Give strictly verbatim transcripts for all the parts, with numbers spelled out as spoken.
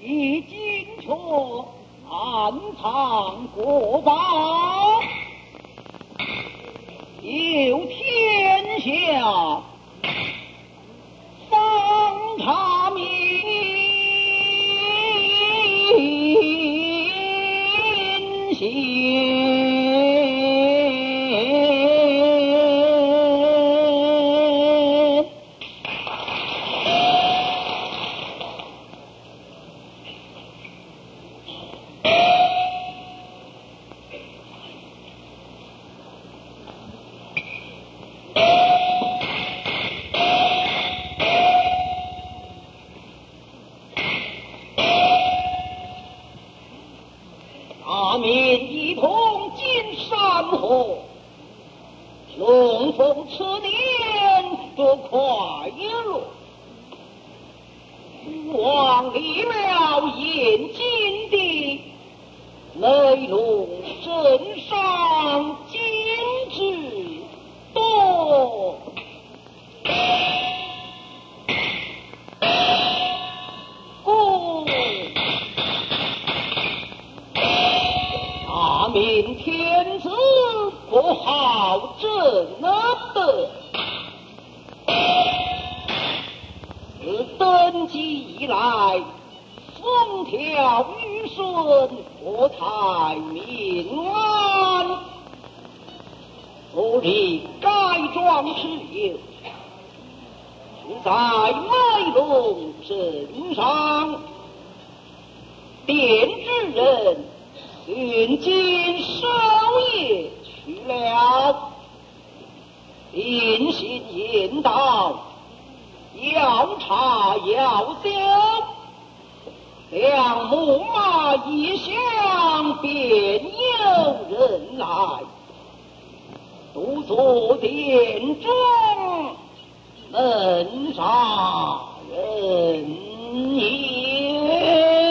已经却暗藏国宝，有天下方察民心。大民一同进山河，雄风此年得快乐。王离了眼睛的内容身上精致多。明天子不好整的，自登基以来，风调雨顺，国泰民安。昨日改装蚩尤，是在美龙身上，编织人运进守夜去了，临行引导，要查要丢，两木马一响，便有人来，独坐殿中，门杀人也。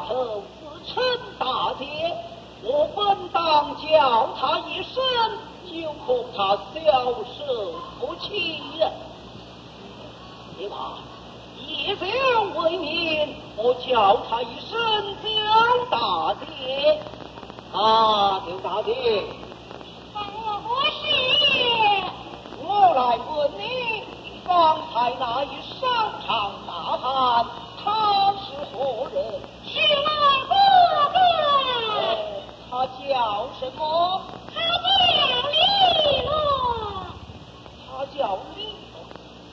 头自称大姐，我本当叫他一声，就恐他小手不起呀。别怕，以酒为名，我叫他一声叫大姐。啊，刘大姐， 我不是。 我来问你，方才那一上场大汉，他是何人？ 是我哥哥。 他叫什么？ 他叫李罗。 他叫李罗。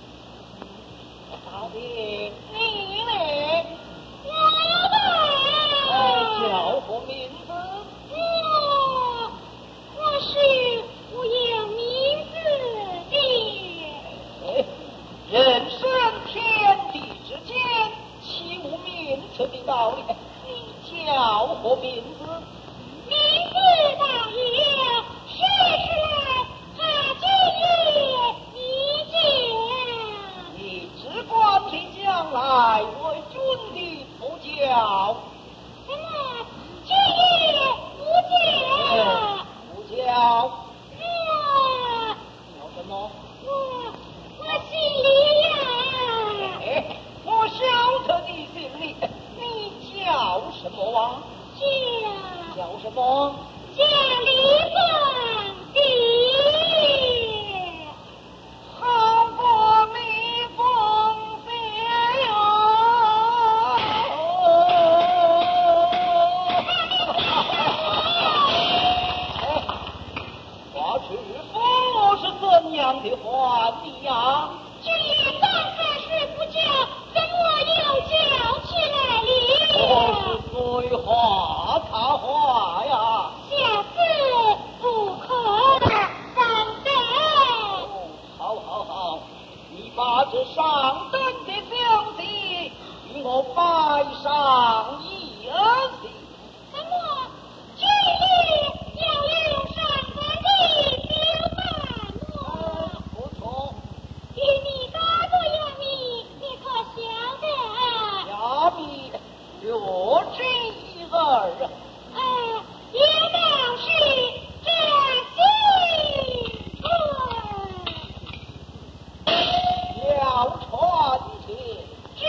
大姐，你呢？ 我的。 叫何名字？ 我我是无有名字的。 人生天地之间，岂无名称的道理？你叫何名字？ 名字倒有，说出来他就有一句。 你只管听将来为准的不叫。 什么？就有不叫？ 不叫。 我叫什么？ 我我姓李呀。 我晓得你姓李，你叫什么啊？ 叫叫什么？ 叫李凤弟。 好过李凤弟呀！话去不是怎样的话你呀？ 就连刚开始不叫，怎么又叫起来了？ 我是对话他话呀。 小子不可放胆。 好好好，你把这上等的酒席与我摆上一席。 什么？居里要用上等的酒办我？ 不错。 与你多不有名，你可晓得？ 下笔若这一儿， 呃，也当是这新春要传天， 之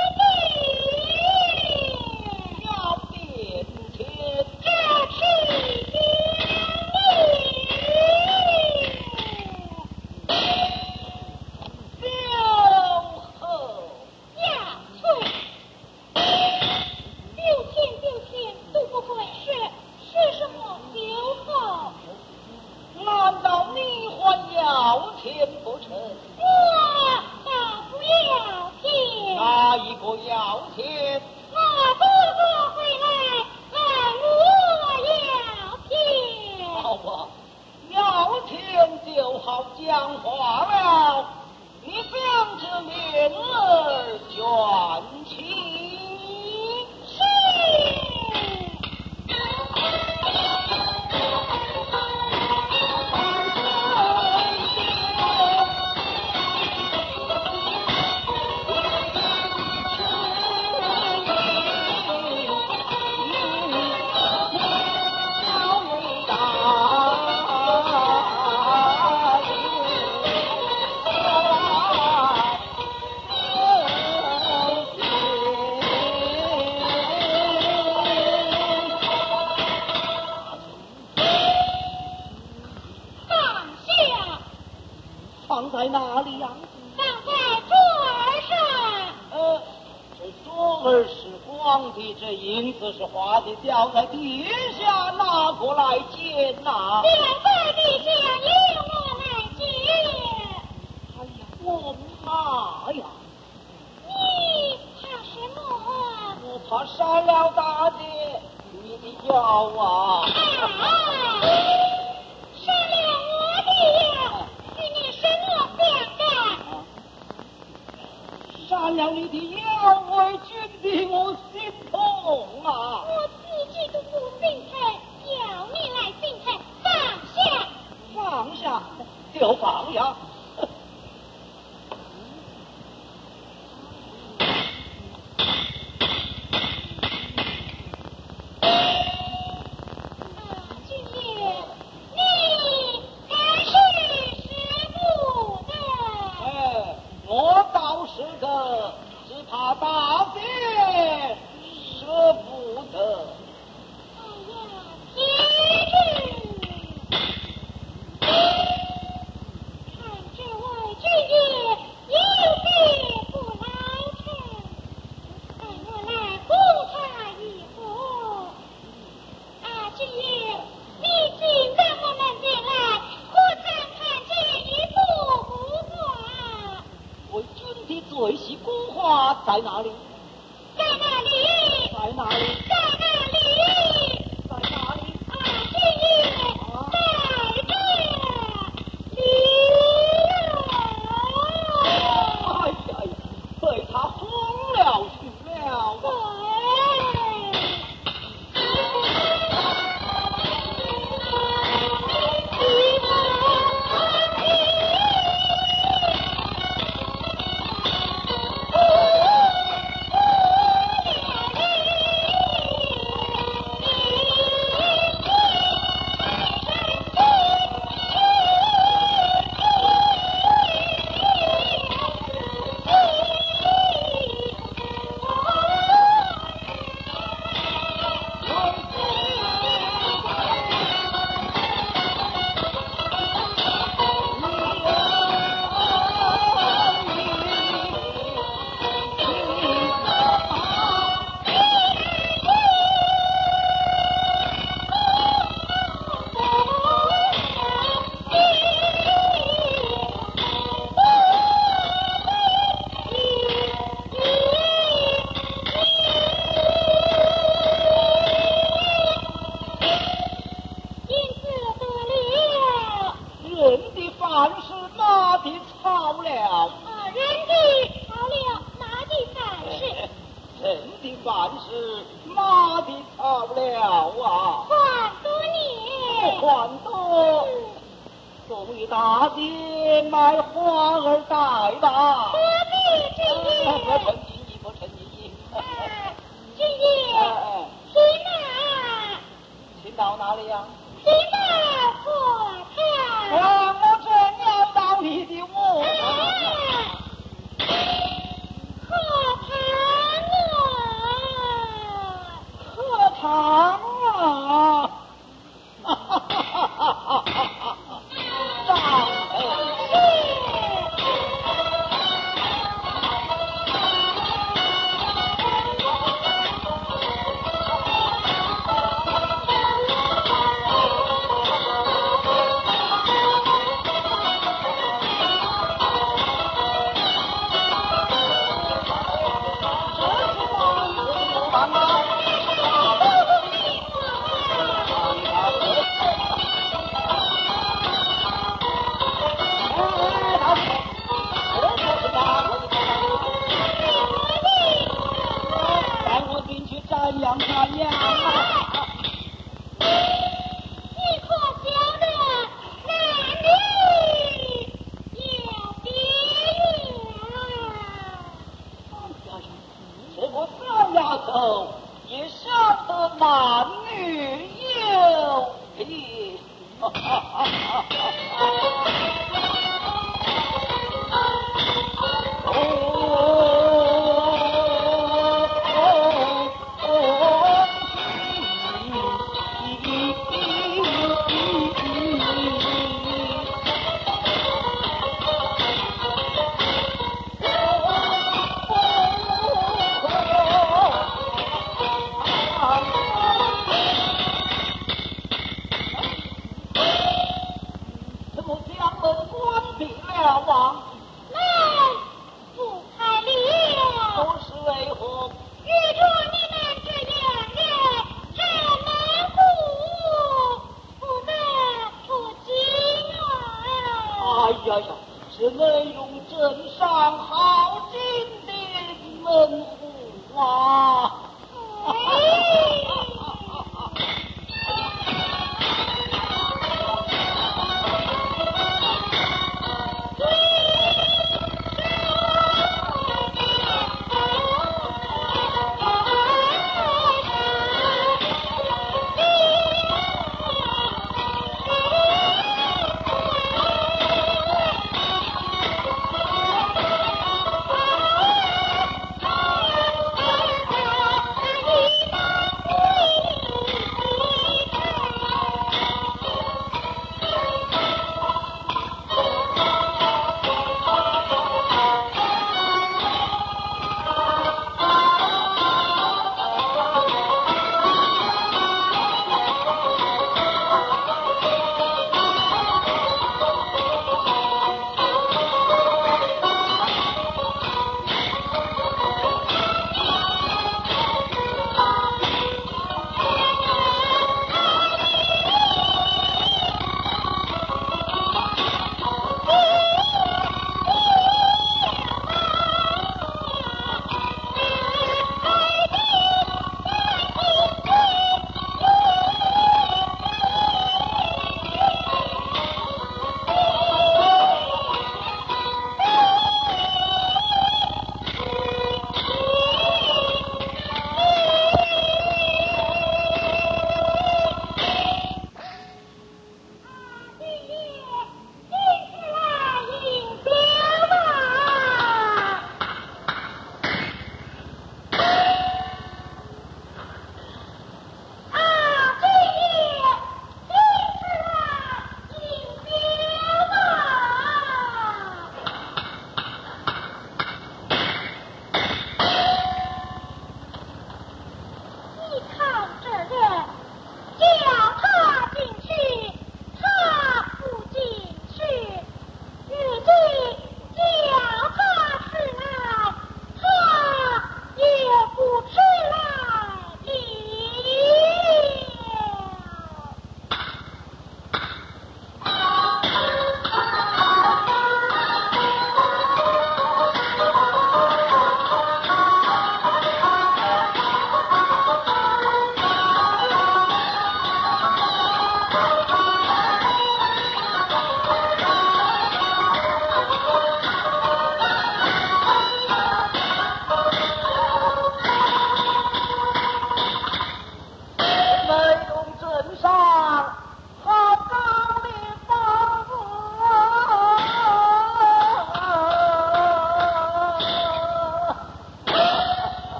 地， 要变天， 这是天命。 酒后呀，错！六天六天都不会是是什么酒后？ 难道你还要钱不成？ 我倒不要钱。 哪一个要钱？ 我哥哥回来喊我要钱。 好吧，要钱就好讲话了。你将这莲儿卷起。 是。 放在哪里呀？ 放在桌儿上。 呃，这桌儿是光的，这银子是花的，掉在地下拿过来捡呐。 掉在地下由我来捡。 哎呀，我怕呀！ 你怕什么啊？ 我怕杀了大姐你的腰啊！ 啊！杀了我的腰，与你什么相干？ 杀了你的腰，为君的我心痛啊！ 我自己都不心疼，要你来心疼，放下！ 放下就放下。 在哪里？ 在哪里？ 在哪里？ 在哪里？ 在哪里？ 啊，军爷，在这里哎呀呀，被他疯了去了。 对。 凡是马的草了啊， 换多年， 换多，终于大姐买花儿带吧。 何必这样？ 不成敬意，不成敬意。 军爷，请哪？ 请到哪里呀？ 请到火炭。 让我正要到你的卧堂。火炭啊！ 课堂啊！哈哈哈哈哈哈！上瞻仰瞻仰啊！ 你可晓得男女有别远？ 这个大丫头也晓得男女有别。哈哈哈哈是内容镇上好进的门户啊！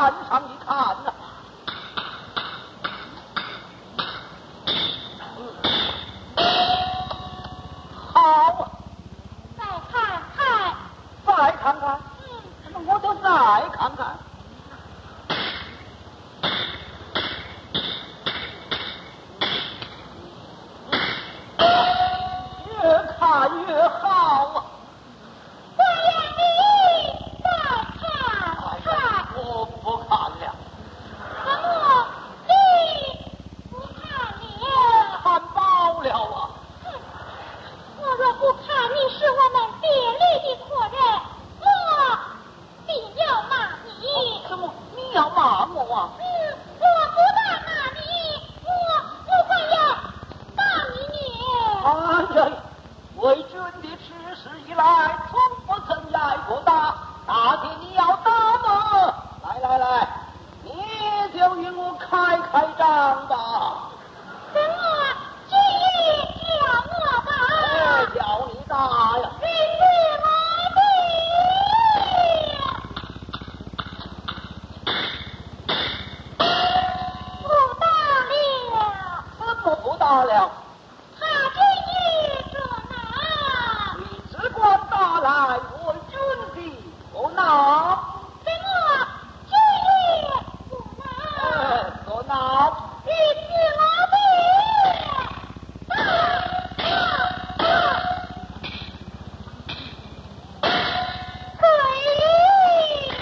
岸上一看呐、好啊， 再看看， 再看看， 嗯， 那我就再看看。越看越好啊！ 我让你再看看。 我不看了， 怎么你不看了？ 看饱了啊！ 哼，我若不看你是我们别离的客人，我必要骂你。 怎么你要骂我啊？ 嗯，我不但骂你，我我还要打你你。 哎呀，为君的此事以来，从不曾挨过打，大姐你要打吗？来来来，你就与我开开张吧。 等我今日叫我哎， 打， 叫你打呀！ 日日我的不打了。 怎么不打了？ 他今日这拿， 你只管打来，我君的不拿。 等我今日不拿， 哎，不拿。 日子我的打打打，鬼！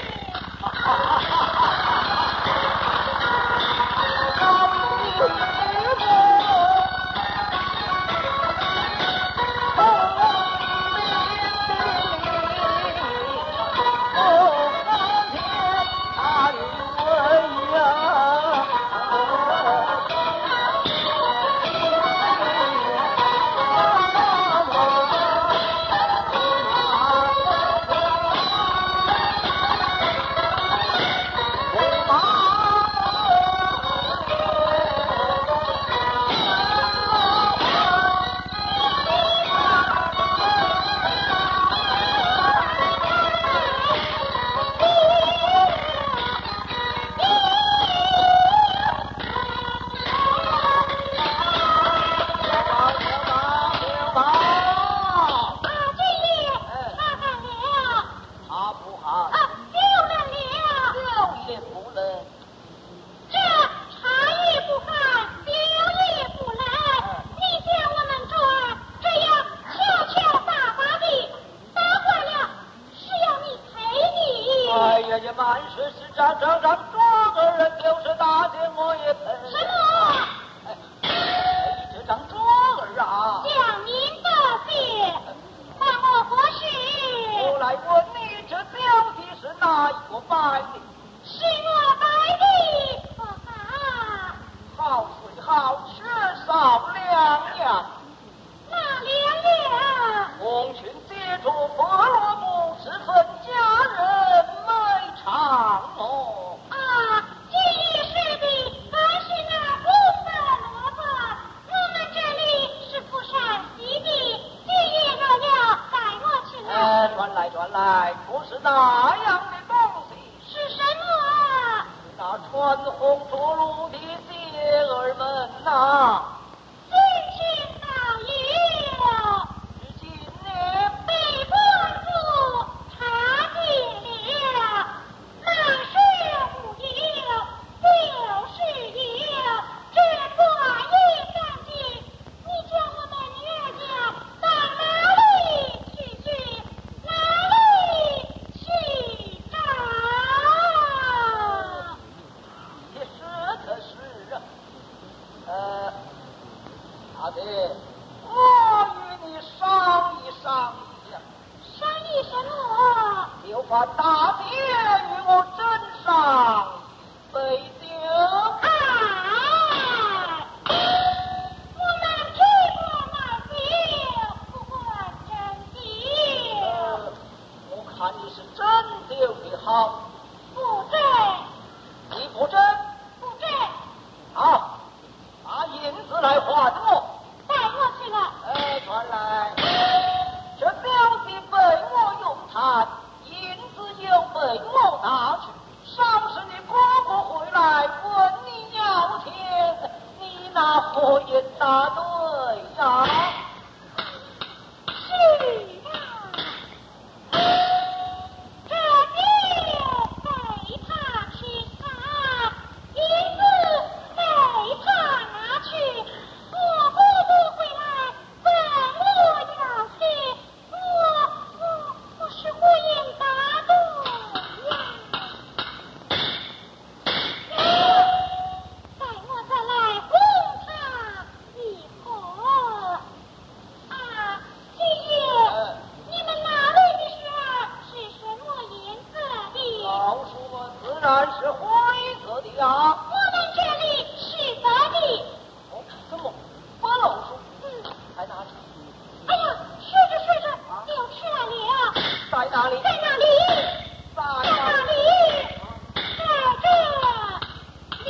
是灰色的呀？ 我们这里是白的。 哦，怎么不老鼠？ 嗯， 在哪里？ 哎呀，睡着睡着就出来了。 在哪里？ 在哪里？ 在在哪里？在这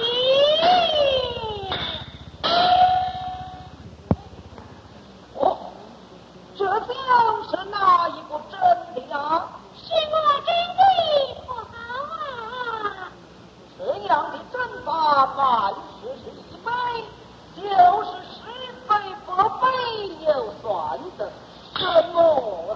里。 哦，这就是哪一个真的呀？ 是我真的不好啊！ 这样的正法万事是一倍，就是十倍百倍又算得什么？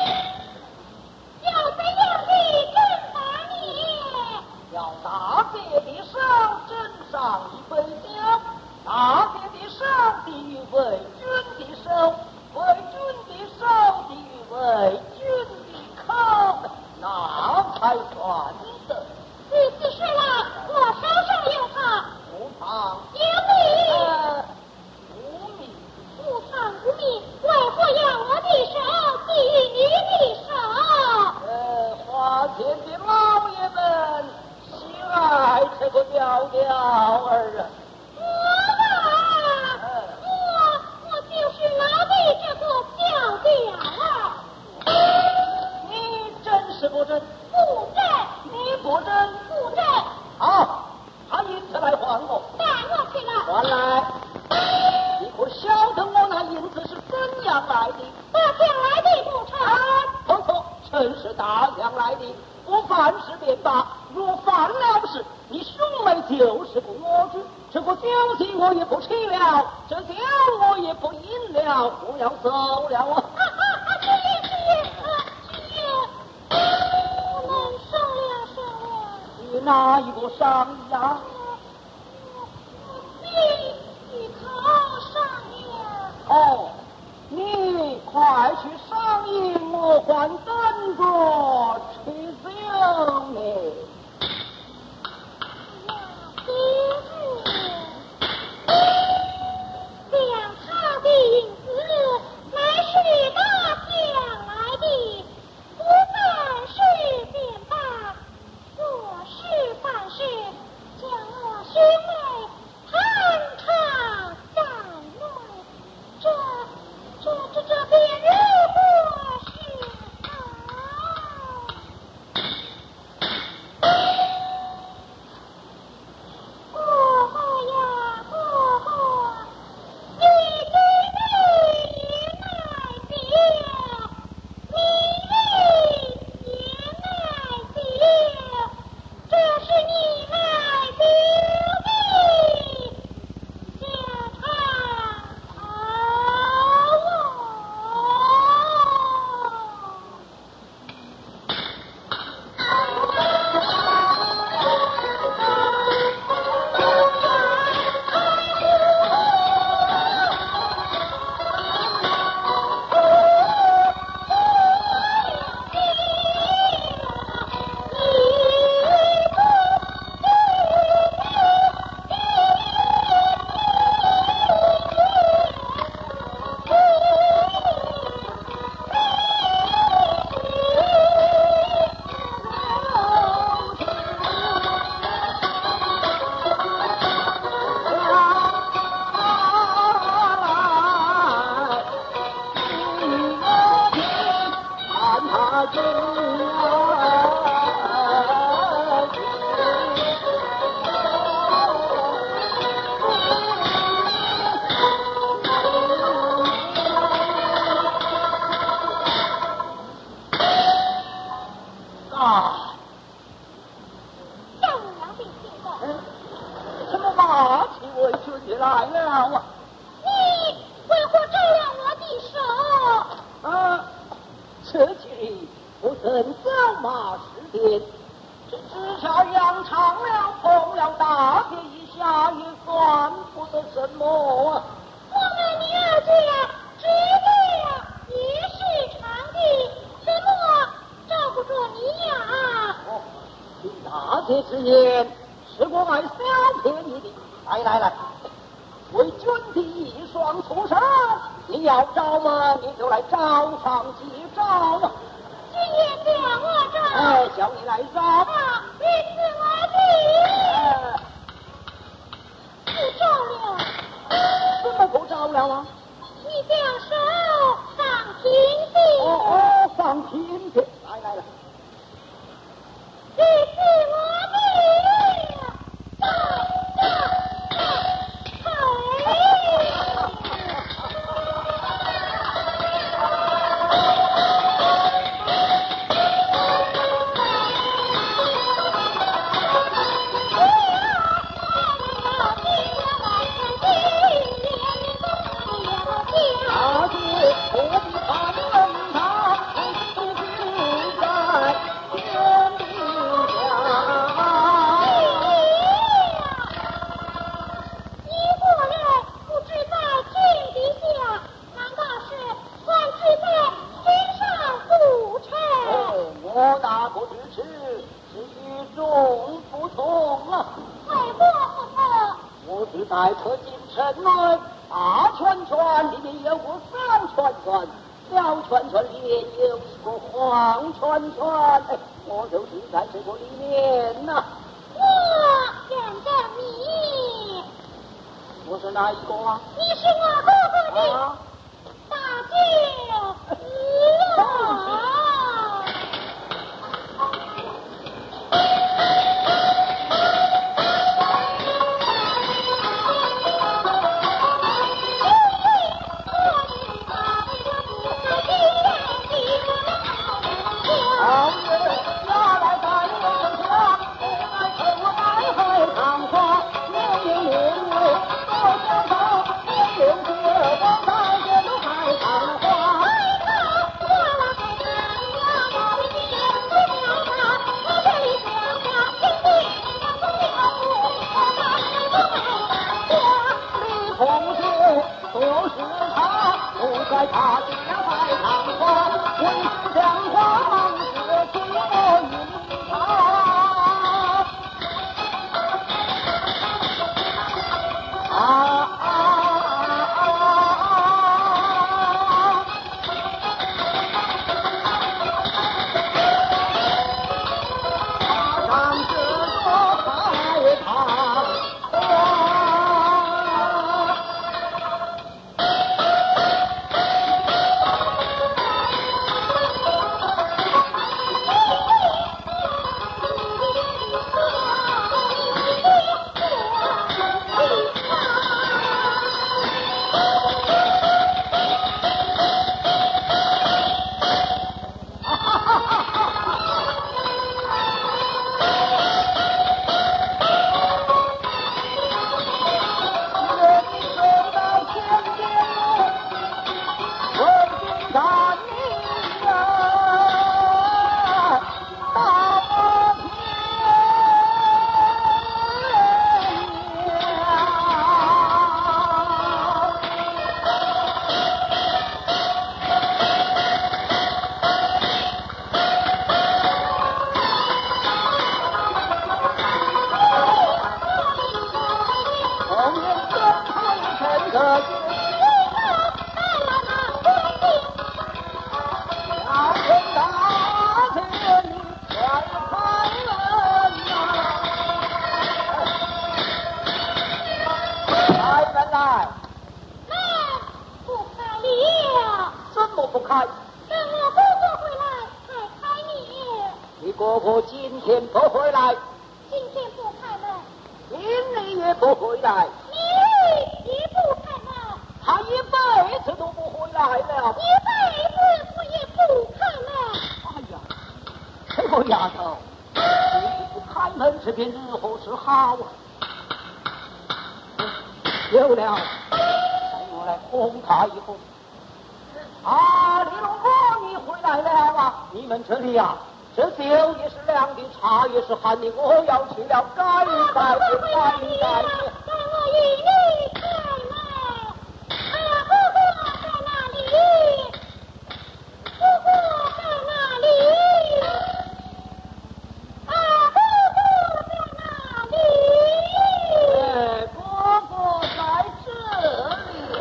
要怎样的正法呢？ 要大姐的手枕上一杯酒，大姐的手抵于为君的手，为君的手抵于为君的口，那才算得。 如此说来，我手上有他， 无妨， 有你。 呃，无名， 无常无名，为何要我的手抵于你的手？ 呃，花田的老爷们喜爱这个调调儿啊。 我嘛，我我就是老的这个调调儿。 你真是不真？ 不正， 你不真？ 不正， 好，把银子来还我。 带我去了。 还来！你可晓得我那银子是怎样来的？ 大将来的不成？ 啊，错错，真是大将来的。我凡事便罢，若犯了事，你兄妹就是不我知。这个酒席我也不吃了，这酒我也不饮了，我要走了啊！ 啊啊啊！去去啊去！我们商量商量。 你哪一个商议呀？ 你你考上了。 哦，你快去上映，我还等着吃酒呢。 今日这样他的银子乃是大将来的，不办事便罢，做事办事，将我兄妹谈长战乱，这这这这便如何是好？婆婆呀，婆婆，你对你也难定，你也难定，这是你来定的，下场好啊， 张良的先生， 嗯，什么马骑为君的来了啊？ 你为何招了我的手？ 啊，此去不曾走马十天，这只下扬长了，碰了大跌一下，也算不得什么啊。 我们你二家知道也是长的，怎么照顾着你呀？ 哦，听大姐之言，是我买小便宜的。来来来，为君的一双出手，你要找嘛，你就来找上几招啊！ 今天叫我找， 哎，叫你来找。 啊，因此我在特进城内，大圈圈里面有个小圈圈，小圈圈里面有一个黄圈圈，哎，我就住在这个里面呐、啊。 我认得你。 我是哪一个啊？ 你是我哥哥的、啊、大舅子。 在他家摆堂花，为父将花是做云茶。啊啊啊啊！上这座摆堂花。婆婆今天不回来， 今天不开门， 明日也不回来， 明日也不开门， 她一辈子都不回来了， 一辈子我也不开门。 哎呀，这个丫头，你不开门，这便日后是好啊。有了，让我来哄她一哄。啊，李龙哥，你回来了啊！你们这里啊。这酒也是凉的，茶也是寒的，我要去了，赶快去，赶紧赶紧。 让我与你开门。哎呀，姑姑在哪里？姑姑在哪里？啊，姑姑在哪里？ 哎，姑姑在这里。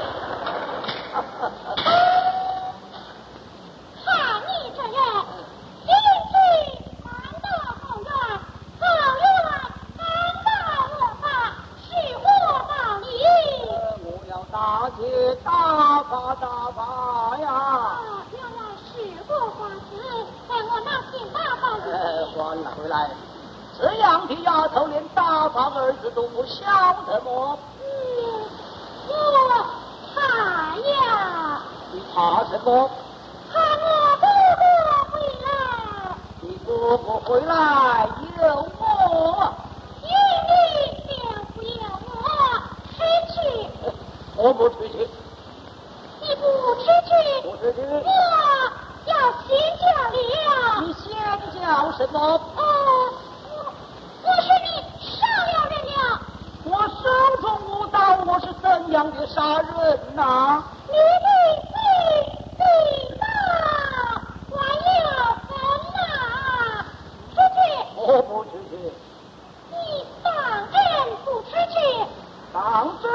看你这人。进去难得好远，好远难大恶法，是我道理。 我要大姐大法大法呀！ 啊，原来是我法子，在我拿心大法子。 哎，还了回来，这样的丫头连大法二字都不晓得么？ 嗯，我怕呀。 你怕什么？ 怕我姑姑回来。 你姑姑回来有我， 有你便不有我，出去。 我不出去。 你不出去， 不出去， 我要先叫了。 你先叫什么？ 哦，我我是你杀了人了。 我手中无刀，我是怎样的杀人呐、啊？ 你你你你呐，还要分呐？出去！ 我不出去。 你当真不出去？ 当真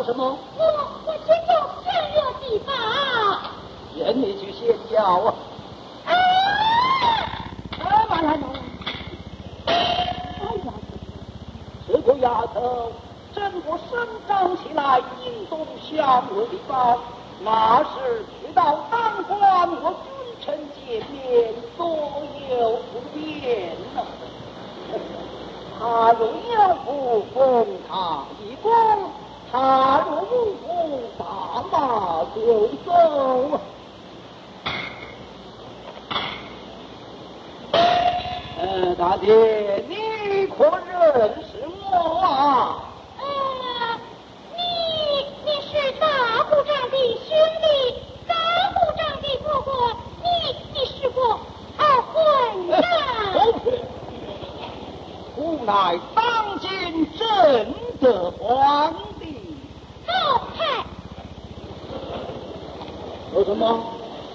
叫什么？ 我我先叫仙乐地法。 任你去先叫啊！ 啊！ 哎，慢来慢来！哎呀，这个丫头，整个生长起来音动响我的高，那时去到当官和君臣见面，所有不便了。他若有福封他一功，他若无福大马就走。呃，大姐，你可认识我啊？ 呃，你你是大部长的兄弟，大部长的哥哥，你你是个二混账。 吾乃当今正德皇帝。 高太。 说什么？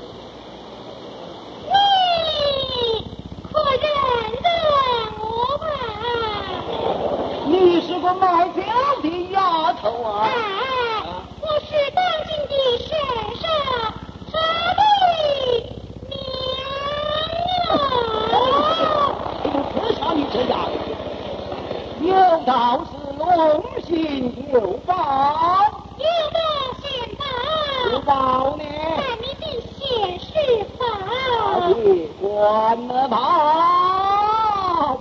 你可认得我吧？ 你是个卖票的丫头啊！ 哎，我是当今的圣上，他的娘娘。 为啥你这样？有道是龙行有宝， 有宝显宝， 有宝呢？ 在你的显示法。 你关了炮。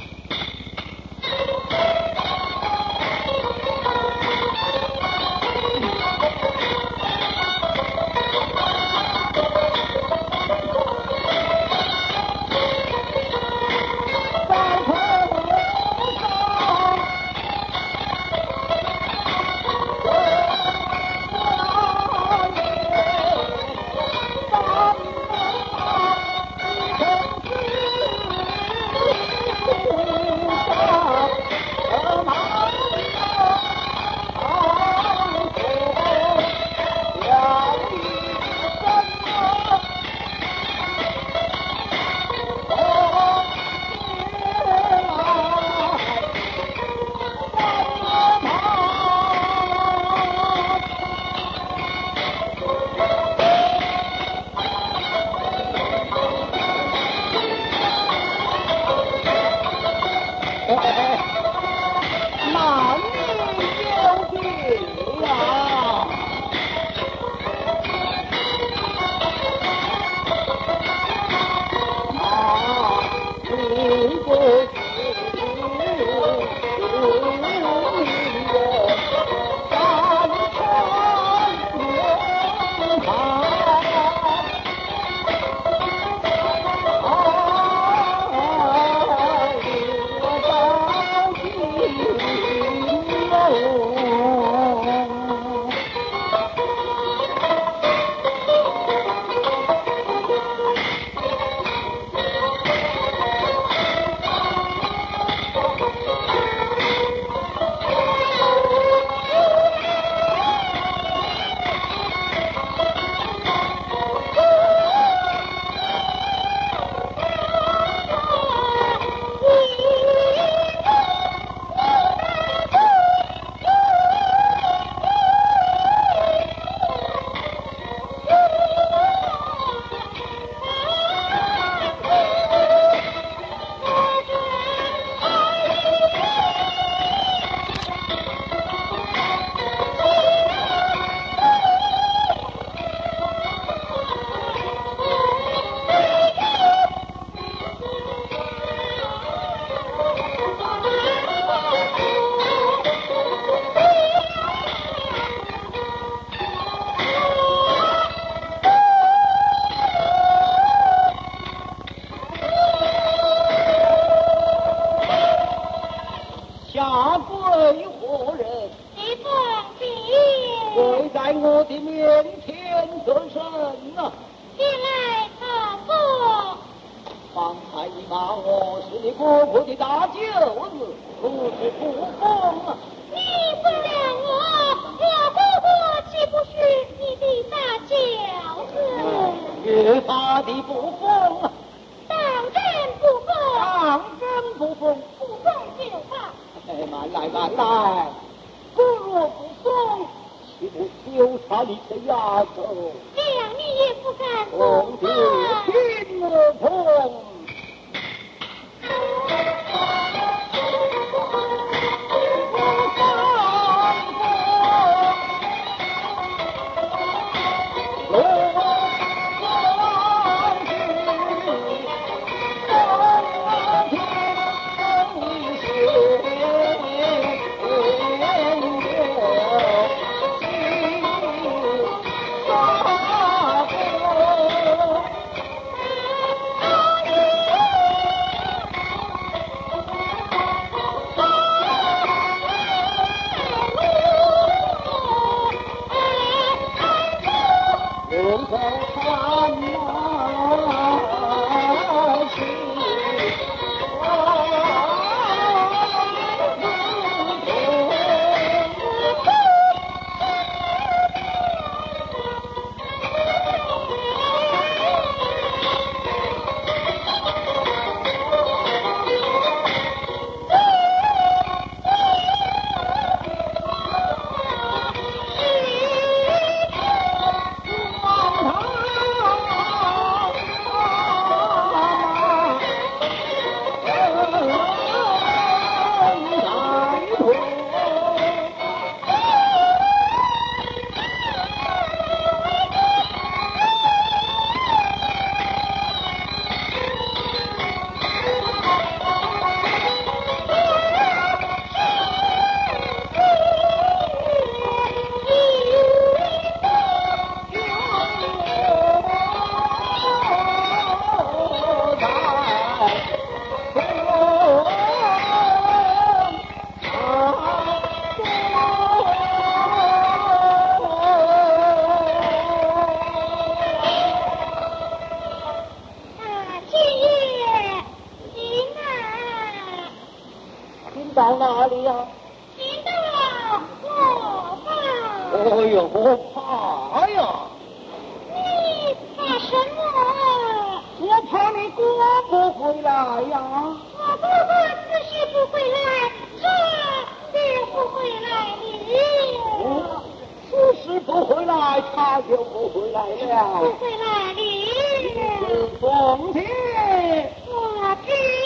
下跪何人？ 你放心， 跪在我的面前得甚啊？ 进来讨过。 方才你骂我是你哥哥的大舅子，不是不奉啊！ 你不认我，我哥哥岂不是你的大舅子？ 越发的不奉啊！ 当真不奉？ 当真不奉！ 不奉就罢。 哎，慢来慢来，不如我不送，岂不丢他你的丫头？ 娘你也不敢公主听我从。到哪里呀？ 听到我吧。 哎呦，我怕呀！ 你怕什么？ 我怕你哥不回来呀。 我哥哥自是不回来，这也不回来了。 此时不回来，他就不回来了。 不回来了。 凤姐， 我知。